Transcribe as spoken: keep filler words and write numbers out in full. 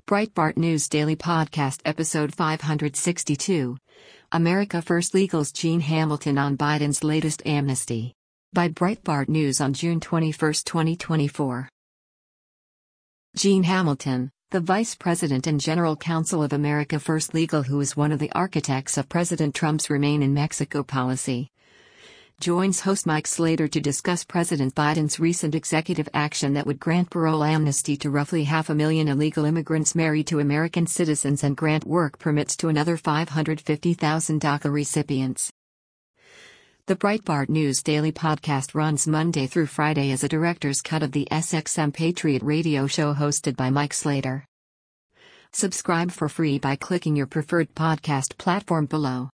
Breitbart News Daily Podcast Episode five sixty-two. America First Legal's Gene Hamilton on Biden's latest amnesty. By Breitbart News on June twenty-first, twenty twenty-four. Gene Hamilton, the Vice President and General Counsel of America First Legal, who is one of the architects of President Trump's Remain in Mexico policy, joins host Mike Slater to discuss President Biden's recent executive action that would grant parole amnesty to roughly half a million illegal immigrants married to American citizens and grant work permits to another five hundred fifty thousand DACA recipients. The Breitbart News Daily Podcast runs Monday through Friday as a director's cut of the S X M Patriot radio show hosted by Mike Slater. Subscribe for free by clicking your preferred podcast platform below.